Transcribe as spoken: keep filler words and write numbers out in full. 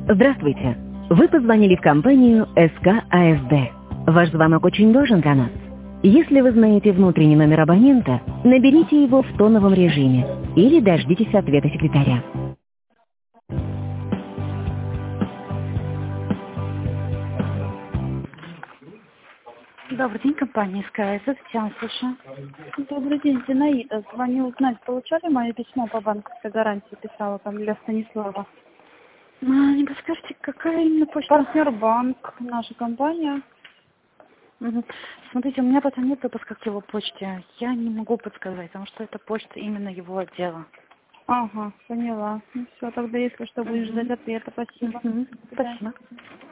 Здравствуйте. Вы позвонили в компанию эс ка а эс дэ. Ваш звонок очень важен для нас. Если вы знаете внутренний номер абонента, наберите его в тоновом режиме или дождитесь ответа секретаря. Добрый день, компания эс ка а эс дэ. Татьяна, слушаю. Добрый день, Зинаида. Звоню узнать, получали мое письмо по банковской гарантии, писала там для Станислава. А, не подскажете, какая именно почта? Партнербанк, наша компания. Угу. Смотрите, у меня пока нет допуска к его почте. Я не могу подсказать, потому что это почта именно его отдела. Ага, поняла. Ну все, тогда если что, будешь Угу. ждать ответа. Спасибо. Угу. Спасибо.